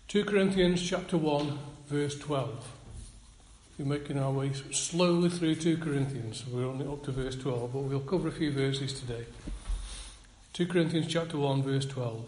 2 Corinthians chapter 1, verse 12. We're making our way slowly through 2 Corinthians. We're only up to verse 12, but we'll cover a few verses today. 2 Corinthians chapter 1, verse 12.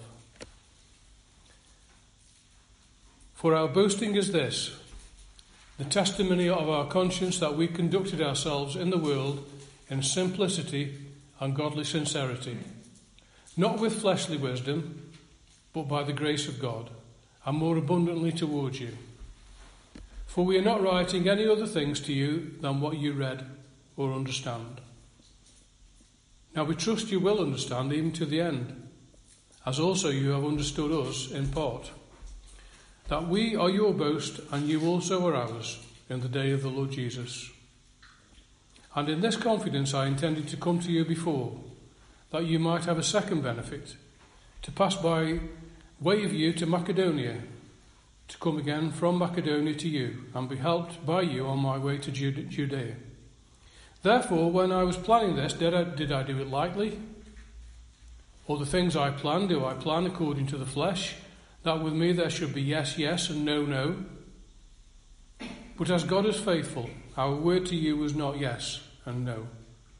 For our boasting is this, the testimony of our conscience that we conducted ourselves in the world in simplicity and godly sincerity, not with fleshly wisdom, but by the grace of God, and more abundantly towards you. For we are not writing any other things to you than what you read or understand. Now we trust you will understand even to the end, as also you have understood us in part, that we are your boast and you also are ours in the day of the Lord Jesus. And in this confidence I intended to come to you before, that you might have a second benefit, to pass by way of you to Macedonia, to come again from Macedonia to you, and be helped by you on my way to Judea. Therefore, when I was planning this, did I do it lightly? Or the things I plan, do I plan according to the flesh, that with me there should be yes, yes, and no, no? But as God is faithful, our word to you was not yes and no.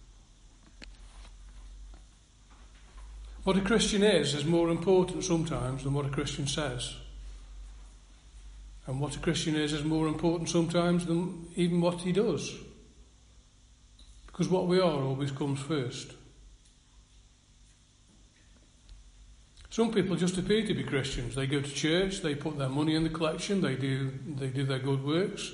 What a Christian is more important sometimes than what a Christian says. And what a Christian is more important sometimes than even what he does. Because what we are always comes first. Some people just appear to be Christians. They go to church, they put their money in the collection, they do their good works.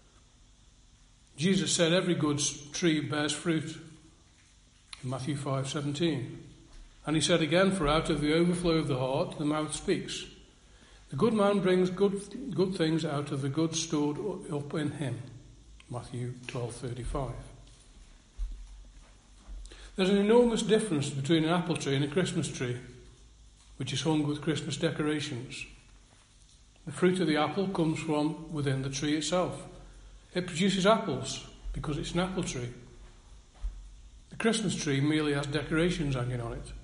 Jesus said every good tree bears fruit in Matthew 5:17. And he said again, for out of the overflow of the heart, the mouth speaks. The good man brings good things out of the good stored up in him. Matthew 12:35. There's an enormous difference between an apple tree and a Christmas tree, which is hung with Christmas decorations. The fruit of the apple comes from within the tree itself. It produces apples because it's an apple tree. The Christmas tree merely has decorations hanging on it.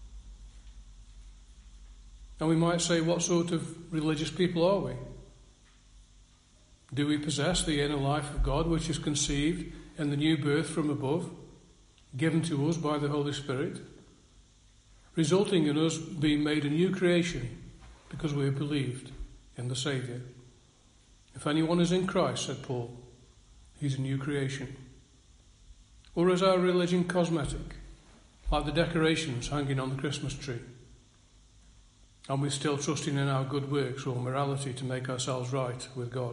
And we might say, what sort of religious people are we? Do we possess the inner life of God, which is conceived in the new birth from above, given to us by the Holy Spirit, resulting in us being made a new creation because we have believed in the Saviour? If anyone is in Christ, said Paul, he's a new creation. Or is our religion cosmetic, like the decorations hanging on the Christmas tree? And we're still trusting in our good works or morality to make ourselves right with God?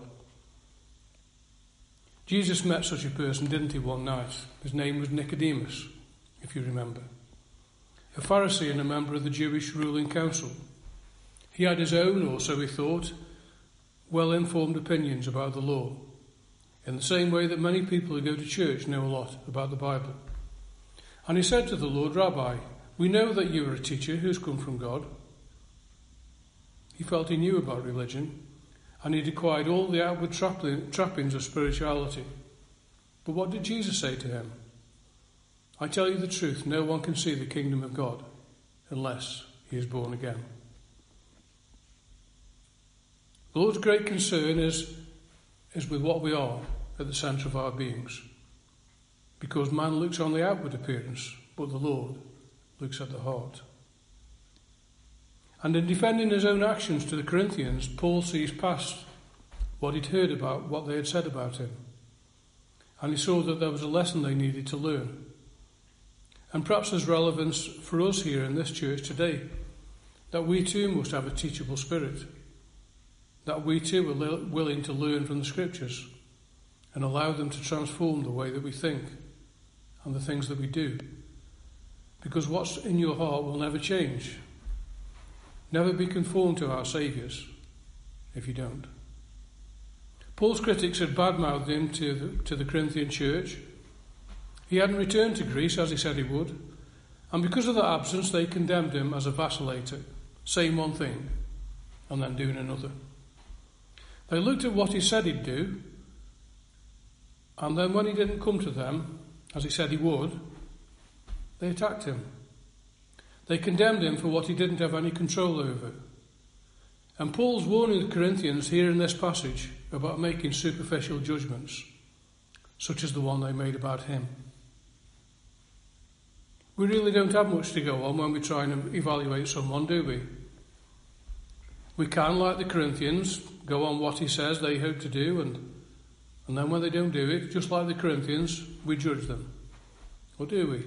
Jesus met such a person, didn't he, one night? His name was Nicodemus, if you remember. A Pharisee and a member of the Jewish ruling council. He had his own, or so he thought, well-informed opinions about the law, in the same way that many people who go to church know a lot about the Bible. And he said to the Lord, Rabbi, we know that you are a teacher who's come from God. He felt he knew about religion, and he'd acquired all the outward trappings of spirituality. But what did Jesus say to him? I tell you the truth, no one can see the kingdom of God unless he is born again. The Lord's great concern is with what we are at the centre of our beings. Because man looks on the outward appearance, but the Lord looks at the heart. And in defending his own actions to the Corinthians, Paul sees past what he'd heard about what they had said about him. And he saw that there was a lesson they needed to learn. And perhaps there's relevance for us here in this church today, that we too must have a teachable spirit, that we too are willing to learn from the Scriptures and allow them to transform the way that we think and the things that we do. Because what's in your heart will never change. Never be conformed to our Saviour's if you don't. Paul's critics had badmouthed him to the Corinthian church. He hadn't returned to Greece as he said he would, and because of that absence they condemned him as a vacillator, saying one thing and then doing another. They looked at what he said he'd do, and then when he didn't come to them, as he said he would, they attacked him. They condemned him for what he didn't have any control over. And Paul's warning the Corinthians here in this passage about making superficial judgments, such as the one they made about him. We really don't have much to go on when we try and evaluate someone, do we? We can, like the Corinthians, go on what he says they hope to do, and then when they don't do it, just like the Corinthians, we judge them. Or do we?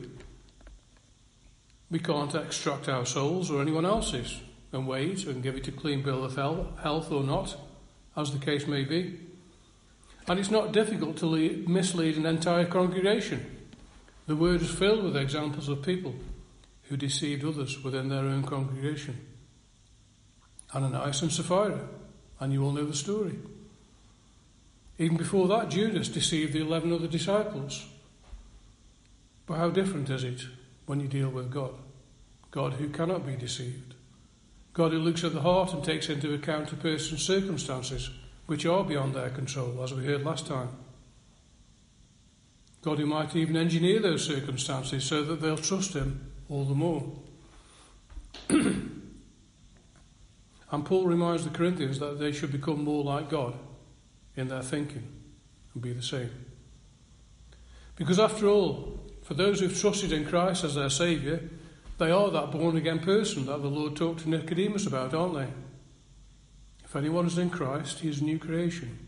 We can't extract our souls or anyone else's and wait and give it a clean bill of health or not, as the case may be. And it's not difficult to mislead an entire congregation. The word is filled with examples of people who deceived others within their own congregation. Ananias and Sapphira, and you all know the story. Even before that, Judas deceived the 11 other disciples. But how different is it when you deal with God? God who cannot be deceived. God who looks at the heart and takes into account a person's circumstances, which are beyond their control, as we heard last time. God who might even engineer those circumstances so that they'll trust him all the more. And Paul reminds the Corinthians that they should become more like God in their thinking and be the same. Because after all, for those who've trusted in Christ as their Saviour, they are that born-again person that the Lord talked to Nicodemus about, aren't they? If anyone is in Christ, he is a new creation.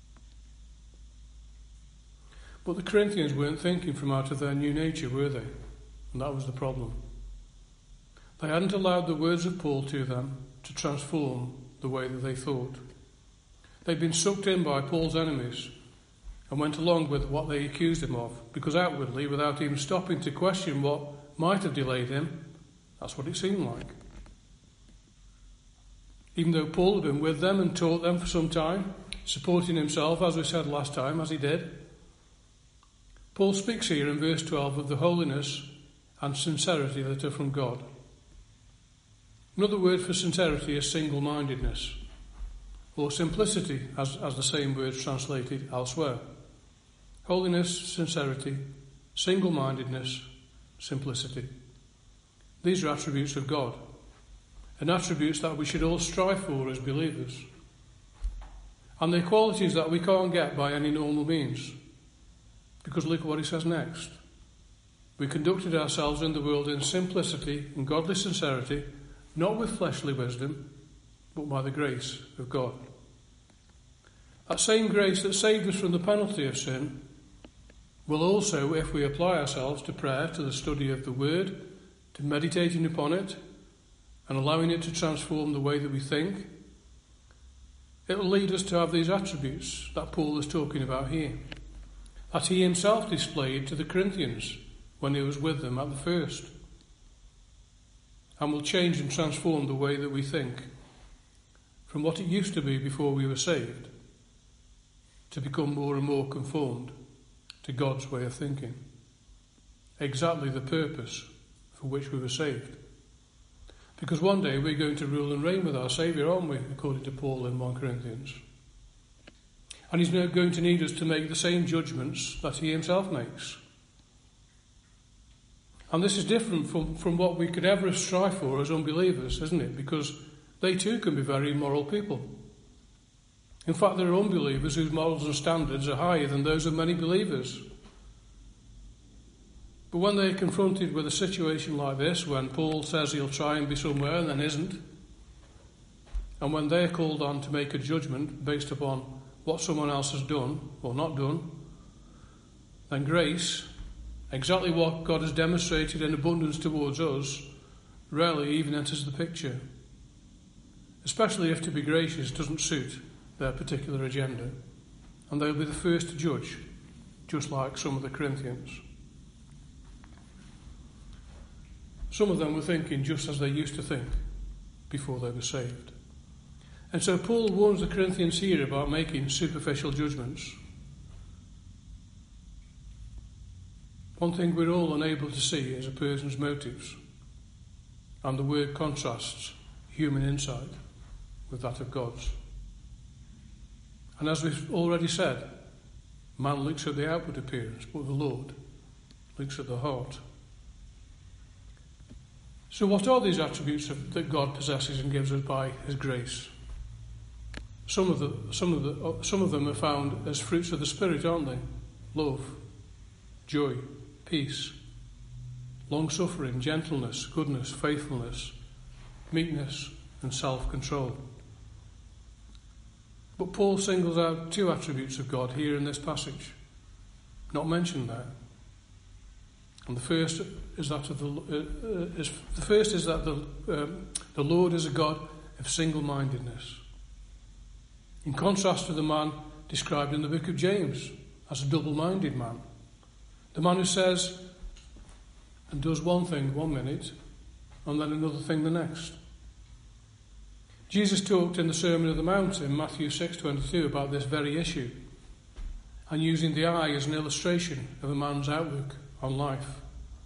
But the Corinthians weren't thinking from out of their new nature, were they? And that was the problem. They hadn't allowed the words of Paul to them to transform the way that they thought. They'd been sucked in by Paul's enemies and went along with what they accused him of, because outwardly, without even stopping to question what might have delayed him, that's what it seemed like. Even though Paul had been with them and taught them for some time, supporting himself, as we said last time, as he did, Paul speaks here in verse 12 of the holiness and sincerity that are from God. Another word for sincerity is single-mindedness, or simplicity, as the same word is translated elsewhere. Holiness, sincerity, single-mindedness, simplicity. These are attributes of God, and attributes that we should all strive for as believers. And they're qualities that we can't get by any normal means. Because look at what he says next. We conducted ourselves in the world in simplicity and godly sincerity, not with fleshly wisdom, but by the grace of God. That same grace that saved us from the penalty of sin will also, if we apply ourselves to prayer, to the study of the Word, to meditating upon it, and allowing it to transform the way that we think, it will lead us to have these attributes that Paul is talking about here, that he himself displayed to the Corinthians when he was with them at the first, and will change and transform the way that we think from what it used to be before we were saved to become more and more conformed to God's way of thinking. Exactly the purpose for which we were saved. Because one day we're going to rule and reign with our Saviour, aren't we, according to Paul in 1 Corinthians. And he's now going to need us to make the same judgments that he himself makes. And this is different from what we could ever strive for as unbelievers, isn't it? Because they too can be very immoral people. In fact, there are unbelievers whose morals and standards are higher than those of many believers. But when they're confronted with a situation like this, when Paul says he'll try and be somewhere and then isn't, and when they're called on to make a judgment based upon what someone else has done or not done, then grace, exactly what God has demonstrated in abundance towards us, rarely even enters the picture. Especially if to be gracious doesn't suit their particular agenda. And they'll be the first to judge, just like some of the Corinthians. Some of them were thinking just as they used to think before they were saved. And so Paul warns the Corinthians here about making superficial judgments. One thing we're all unable to see is a person's motives, and the word contrasts human insight with that of God's. And as we've already said, man looks at the outward appearance, but the Lord looks at the heart. So what are these attributes that God possesses and gives us by his grace? Some of them are found as fruits of the Spirit, aren't they? Love, joy, peace, long-suffering, gentleness, goodness, faithfulness, meekness, and self-control. But Paul singles out two attributes of God here in this passage, not mentioned there. And the first is that the Lord is a God of single-mindedness. In contrast to the man described in the book of James as a double-minded man. The man who says and does one thing 1 minute and then another thing the next. Jesus talked in the Sermon on the Mount in Matthew 6:22 about this very issue and using the eye as an illustration of a man's outlook on life.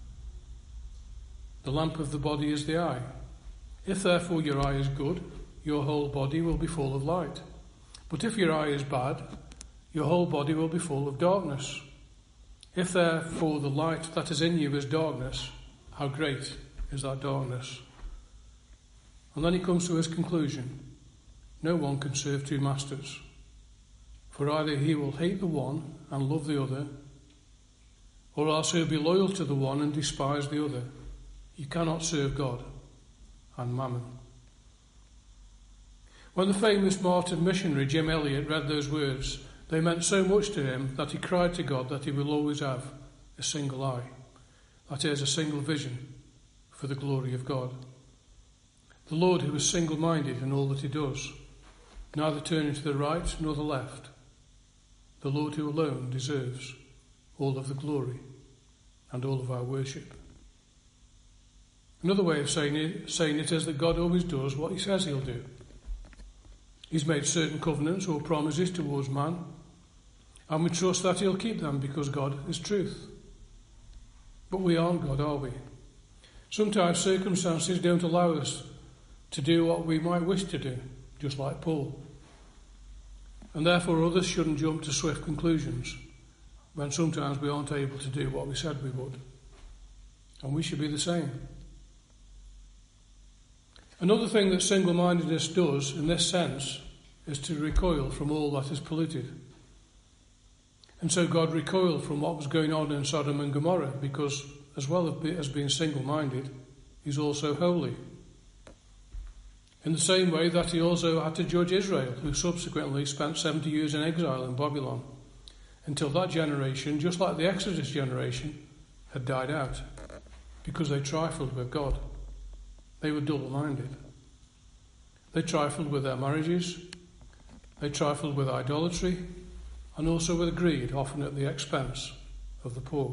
The lamp of the body is the eye. If therefore your eye is good, your whole body will be full of light. But if your eye is bad, your whole body will be full of darkness. If therefore the light that is in you is darkness, how great is that darkness? And then he comes to his conclusion. No one can serve two masters. For either he will hate the one and love the other, or else he'll be loyal to the one and despise the other. You cannot serve God and mammon. When the famous martyred missionary Jim Elliot read those words, they meant so much to him that he cried to God that he will always have a single eye, that is, a single vision for the glory of God. The Lord who is single-minded in all that he does, neither turning to the right nor the left. The Lord who alone deserves all of the glory and all of our worship. Another way of saying it is that God always does what he says he'll do. He's made certain covenants or promises towards man, and we trust that he'll keep them because God is truth. But we aren't God, are we? Sometimes circumstances don't allow us to do what we might wish to do, just like Paul. And therefore others shouldn't jump to swift conclusions when sometimes we aren't able to do what we said we would. And we should be the same. Another thing that single-mindedness does in this sense is to recoil from all that is polluted. And so God recoiled from what was going on in Sodom and Gomorrah because, as well as being single-minded, he's also holy. In the same way that he also had to judge Israel, who subsequently spent 70 years in exile in Babylon, until that generation, just like the Exodus generation, had died out because they trifled with God. They were double-minded. They trifled with their marriages, they trifled with idolatry, and also with greed, often at the expense of the poor.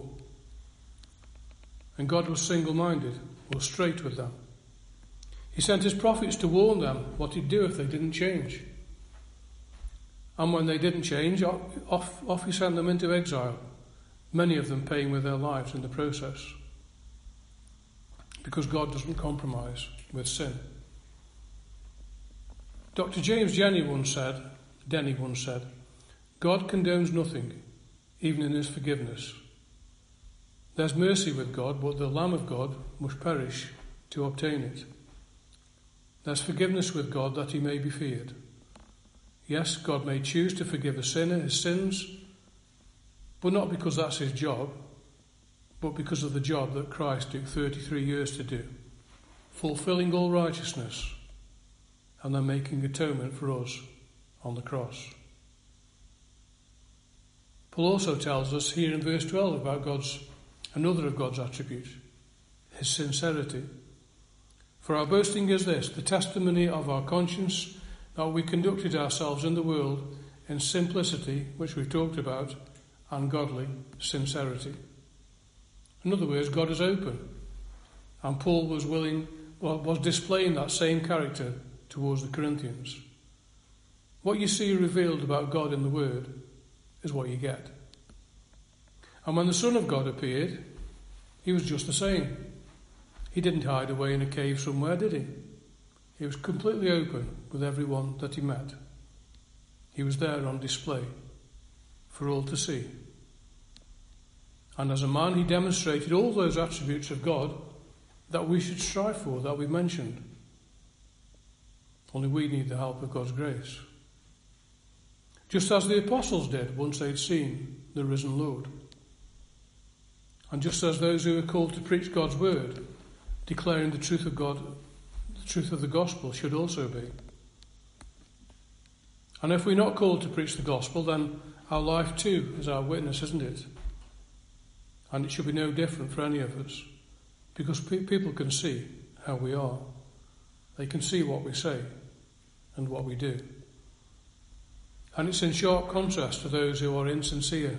And God was single-minded, or straight with them. He sent his prophets to warn them what he'd do if they didn't change. And when they didn't change, off he sent them into exile, many of them paying with their lives in the process. Because God doesn't compromise with sin. Dr. James Denny once said, God condones nothing, even in his forgiveness. There's mercy with God, but the Lamb of God must perish to obtain it. There's forgiveness with God that he may be feared. Yes, God may choose to forgive a sinner his sins, but not because that's his job, but because of the job that Christ took 33 years to do, fulfilling all righteousness and then making atonement for us on the cross. Paul also tells us here in verse 12 about another of God's attributes, his sincerity. For our boasting is this, the testimony of our conscience, that we conducted ourselves in the world in simplicity, which we've talked about, and godly sincerity. In other words, God is open, and Paul was displaying that same character towards the Corinthians. What you see revealed about God in the Word is what you get. And when the Son of God appeared, he was just the same. He didn't hide away in a cave somewhere, did he? He was completely open with everyone that he met. He was there on display for all to see. And as a man, he demonstrated all those attributes of God that we should strive for, that we mentioned. Only we need the help of God's grace just as the apostles did once they'd seen the risen Lord. And just as those who are called to preach God's word, declaring the truth of God, the truth of the gospel, should also be. And if we're not called to preach the gospel, then our life too is our witness, isn't it? And it should be no different for any of us, because people can see how we are. They can see what we say and what we do. And it's in sharp contrast to those who are insincere.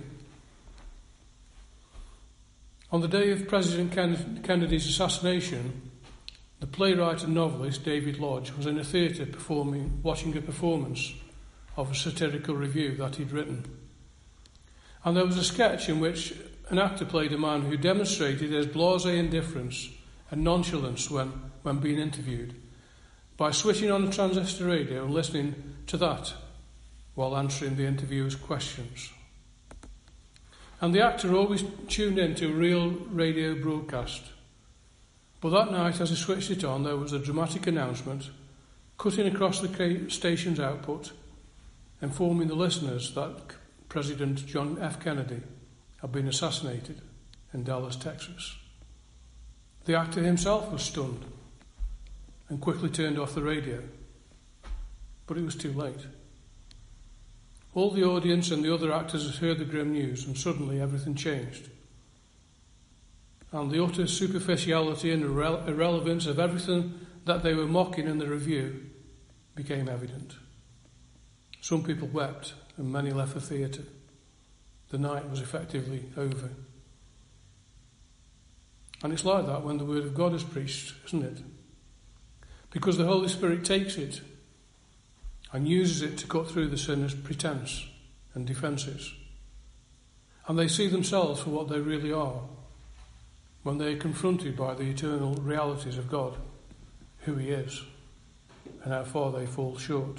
On the day of President Kennedy's assassination, the playwright and novelist David Lodge was in a theatre watching a performance of a satirical review that he'd written. And there was a sketch in which an actor played a man who demonstrated his blasé indifference and nonchalance when being interviewed by switching on a transistor radio and listening to that while answering the interviewer's questions. And the actor always tuned in to a real radio broadcast. But that night, as he switched it on, there was a dramatic announcement cutting across the station's output, informing the listeners that President John F. Kennedy had been assassinated in Dallas, Texas. The actor himself was stunned and quickly turned off the radio. But it was too late. All the audience and the other actors had heard the grim news, and suddenly everything changed. And the utter superficiality and irrelevance of everything that they were mocking in the review became evident. Some people wept, and many left the theatre. The night was effectively over. And it's like that when the Word of God is preached, isn't it? Because the Holy Spirit takes it and uses it to cut through the sinner's pretense and defences. And they see themselves for what they really are when they are confronted by the eternal realities of God, who He is, and how far they fall short.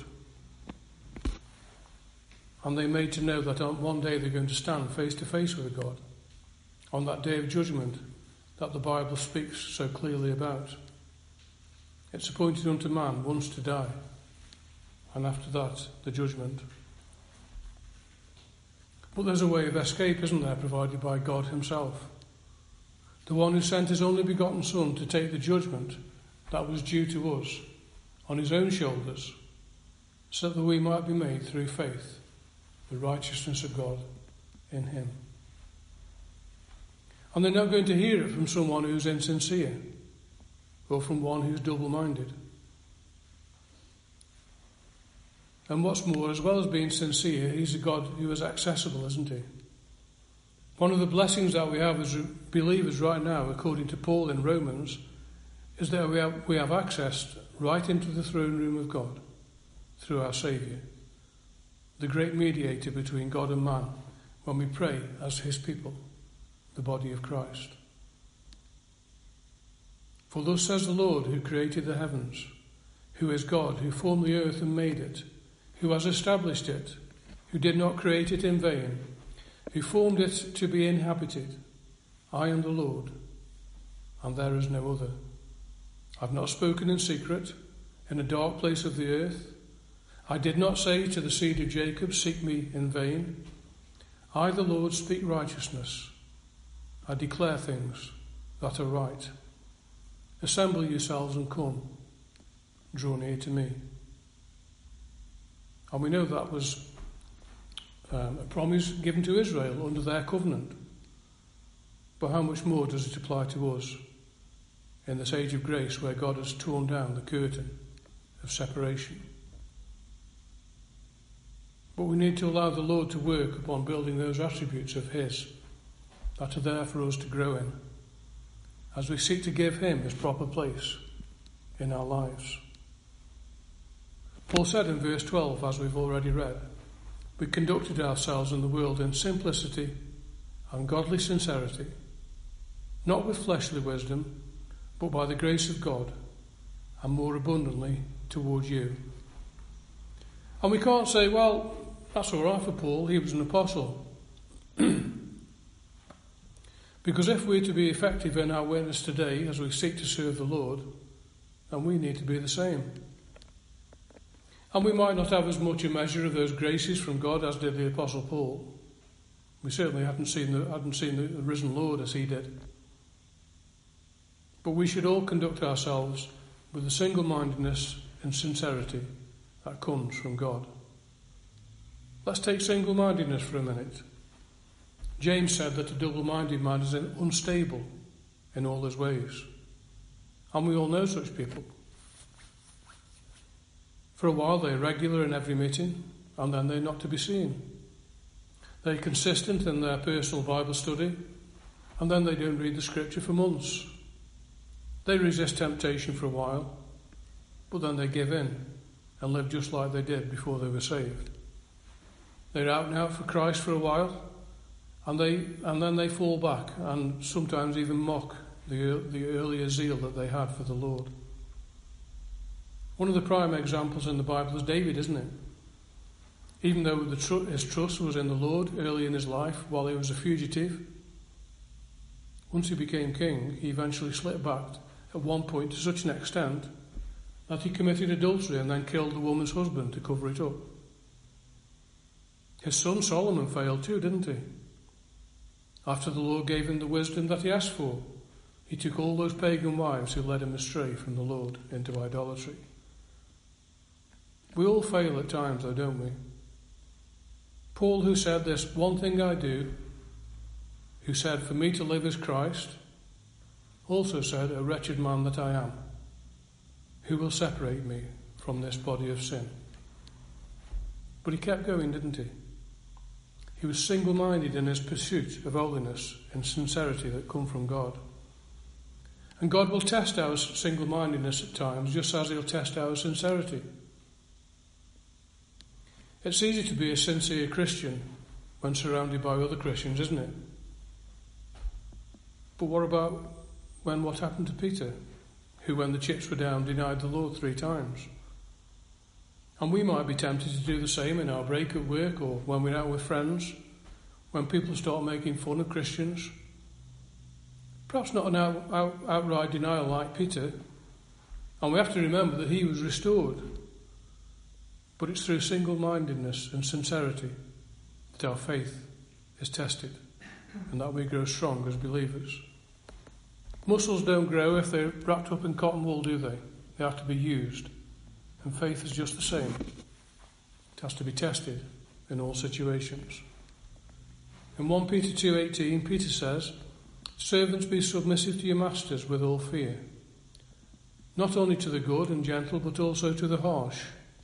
And they're made to know that on one day they're going to stand face to face with God, on that day of judgment that the Bible speaks so clearly about. It's appointed unto man once to die, and after that, the judgment. But there's a way of escape, isn't there, provided by God Himself, the one who sent His only begotten Son to take the judgment that was due to us on His own shoulders, so that we might be made through faith the righteousness of God in Him. And they're not going to hear it from someone who's insincere or from one who's double-minded. And what's more, as well as being sincere, He's a God who is accessible, isn't He? One of the blessings that we have as believers right now, according to Paul in Romans, is that we have access right into the throne room of God through our Saviour, the great mediator between God and man, when we pray as His people, the body of Christ. For thus says the Lord, who created the heavens, who is God, who formed the earth and made it, who has established it, who did not create it in vain, who formed it to be inhabited. I am the Lord, and there is no other. I have not spoken in secret, in a dark place of the earth. I did not say to the seed of Jacob, seek me in vain. I, the Lord, speak righteousness. I declare things that are right. Assemble yourselves and come. Draw near to me. And we know that was a promise given to Israel under their covenant. But how much more does it apply to us in this age of grace where God has torn down the curtain of separation? But we need to allow the Lord to work upon building those attributes of His that are there for us to grow in, as we seek to give Him His proper place in our lives. Paul said in verse 12, as we've already read, we conducted ourselves in the world in simplicity and godly sincerity, not with fleshly wisdom, but by the grace of God, and more abundantly towards you. And we can't say, well, that's all right for Paul, he was an apostle. Because if we're to be effective in our witness today as we seek to serve the Lord, then we need to be the same. And we might not have as much a measure of those graces from God as did the Apostle Paul. We certainly hadn't seen the risen Lord as he did. But we should all conduct ourselves with the single-mindedness and sincerity that comes from God. Let's take single-mindedness for a minute. James said that a double-minded man is unstable in all his ways. And we all know such people. For a while they're regular in every meeting, and then they're not to be seen. They're consistent in their personal Bible study, and then they don't read the scripture for months. They resist temptation for a while, but then they give in and live just like they did before they were saved. They're out and out for Christ for a while, and then they fall back and sometimes even mock the earlier zeal that they had for the Lord. One of the prime examples in the Bible is David, isn't it? Even though his trust was in the Lord early in his life while he was a fugitive, once he became king, he eventually slipped back at one point to such an extent that he committed adultery and then killed the woman's husband to cover it up. His son Solomon failed too, didn't he? After the Lord gave him the wisdom that he asked for, he took all those pagan wives who led him astray from the Lord into idolatry. We all fail at times though, don't we? Paul, who said, "This one thing I do," who said, "For me to live is Christ," also said, "A wretched man that I am, who will separate me from this body of sin?" But he kept going, didn't he? He was single-minded in his pursuit of holiness and sincerity that come from God. And God will test our single-mindedness at times, just as he'll test our sincerity. It's easy to be a sincere Christian when surrounded by other Christians, isn't it? But what about what happened to Peter, who, when the chips were down, denied the Lord 3 times? And we might be tempted to do the same in our break at work or when we're out with friends, when people start making fun of Christians. Perhaps not an outright denial like Peter, and we have to remember that he was restored. But it's through single-mindedness and sincerity that our faith is tested and that we grow strong as believers. Muscles don't grow if they're wrapped up in cotton wool, do they? They have to be used. And faith is just the same. It has to be tested in all situations. In 1 Peter 2:18, Peter says, "Servants, be submissive to your masters with all fear, not only to the good and gentle, but also to the harsh."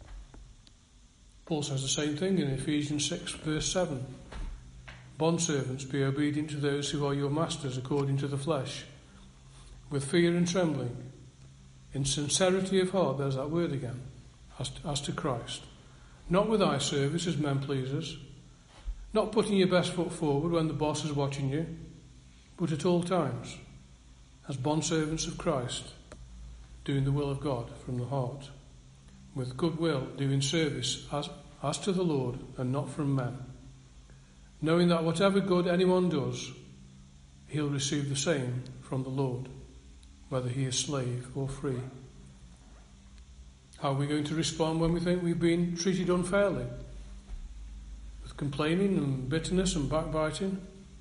Paul says the same thing in Ephesians 6, verse 7. "Bondservants, be obedient to those who are your masters according to the flesh, with fear and trembling, in sincerity of heart," there's that word again, as to Christ. "Not with eye service as men pleasers, not putting your best foot forward when the boss is watching you, but at all times, as bondservants of Christ, doing the will of God from the heart, with good will, doing service as to the Lord and not from men, knowing that whatever good anyone does, he'll receive the same from the Lord, whether he is slave or free." How are we going to respond when we think we've been treated unfairly? With complaining and bitterness and backbiting?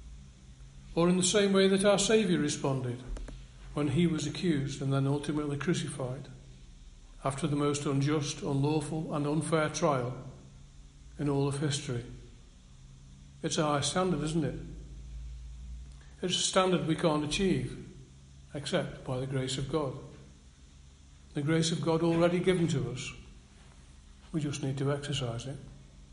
Or in the same way that our Saviour responded when he was accused and then ultimately crucified, after the most unjust, unlawful and unfair trial in all of history? It's a high standard, isn't it? It's a standard we can't achieve except by the grace of God. The grace of God already given to us. We just need to exercise it.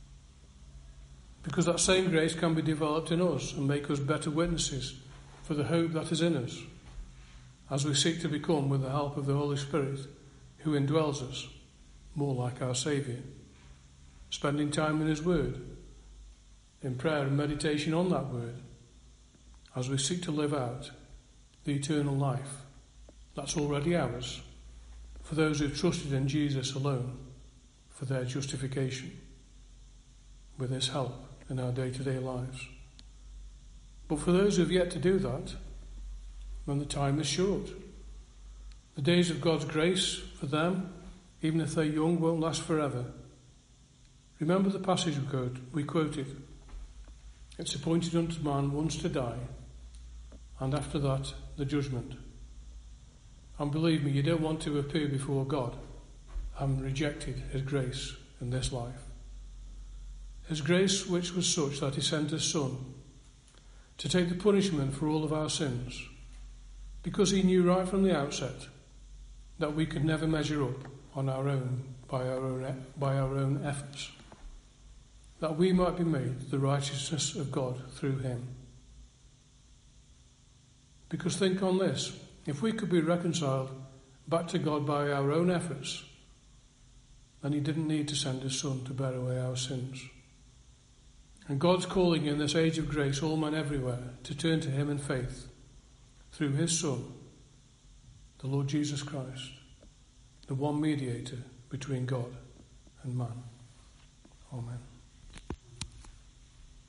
Because that same grace can be developed in us and make us better witnesses for the hope that is in us, as we seek to become, with the help of the Holy Spirit, who indwells us, more like our Saviour, spending time in his word, in prayer and meditation on that word, as we seek to live out the eternal life that's already ours, for those who've trusted in Jesus alone for their justification, with his help in our day-to-day lives. But for those who've yet to do that, then the time is short. The days of God's grace for them, even if they're young, won't last forever. Remember the passage we quoted. It's appointed unto man once to die, and after that, the judgment. And believe me, you don't want to appear before God and rejected his grace in this life. His grace which was such that he sent his Son to take the punishment for all of our sins, because he knew right from the outset that we could never measure up on our own by our own efforts, that we might be made the righteousness of God through him. Because think on this, if we could be reconciled back to God by our own efforts, then he didn't need to send his Son to bear away our sins. And God's calling in this age of grace all men everywhere to turn to him in faith through his Son, the Lord Jesus Christ, the one mediator between God and man. Amen.